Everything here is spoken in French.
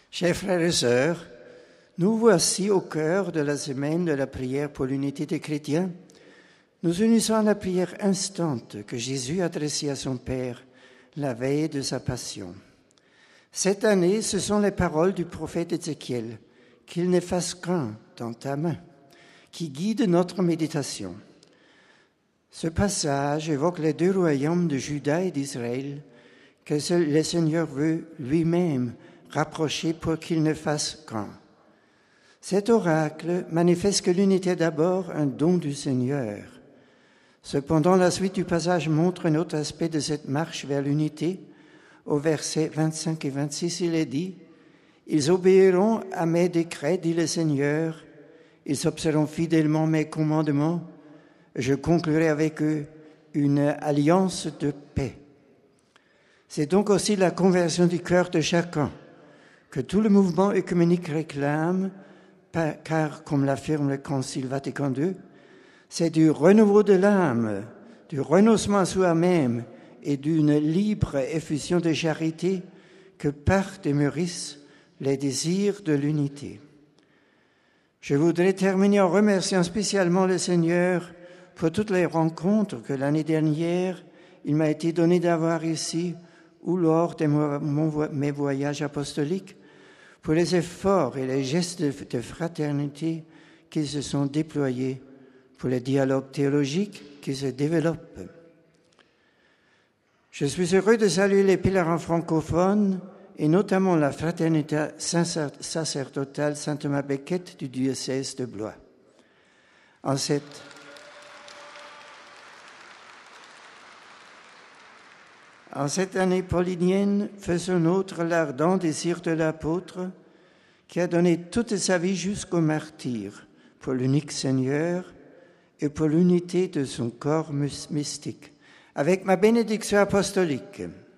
Chers frères et sœurs, nous voici au cœur de la semaine de la prière pour l'unité des chrétiens. Nous unissons à la prière instante que Jésus adressait à son Père la veille de sa passion. Cette année, ce sont les paroles du prophète Ézéchiel, « Qu'il ne fasse qu'un dans ta main », qui guident notre méditation. Ce passage évoque les deux royaumes de Juda et d'Israël que le Seigneur veut lui-même rapprocher pour qu'il ne fasse qu'un. Cet oracle manifeste que l'unité est d'abord un don du Seigneur. Cependant, la suite du passage montre un autre aspect de cette marche vers l'unité. Au verset 25 et 26, il est dit « Ils obéiront à mes décrets, dit le Seigneur, ils observeront fidèlement mes commandements, je conclurai avec eux une alliance de paix. » C'est donc aussi la conversion du cœur de chacun que tout le mouvement œcuménique réclame, car, comme l'affirme le Concile Vatican II, c'est du renouveau de l'âme, du renoncement à soi-même et d'une libre effusion de charité que partent et mûrissent les désirs de l'unité. Je voudrais terminer en remerciant spécialement le Seigneur pour toutes les rencontres que l'année dernière, il m'a été donné d'avoir ici ou lors de mes voyages apostoliques, pour les efforts et les gestes de fraternité qui se sont déployés, pour les dialogues théologiques qui se développent. Je suis heureux de saluer les pèlerins francophones et notamment la fraternité sacerdotale Saint-Thomas-Becket du diocèse de Blois. En cette année paulinienne, faisons nôtre l'ardent désir de l'apôtre qui a donné toute sa vie jusqu'au martyre pour l'unique Seigneur et pour l'unité de son corps mystique. Avec ma bénédiction apostolique,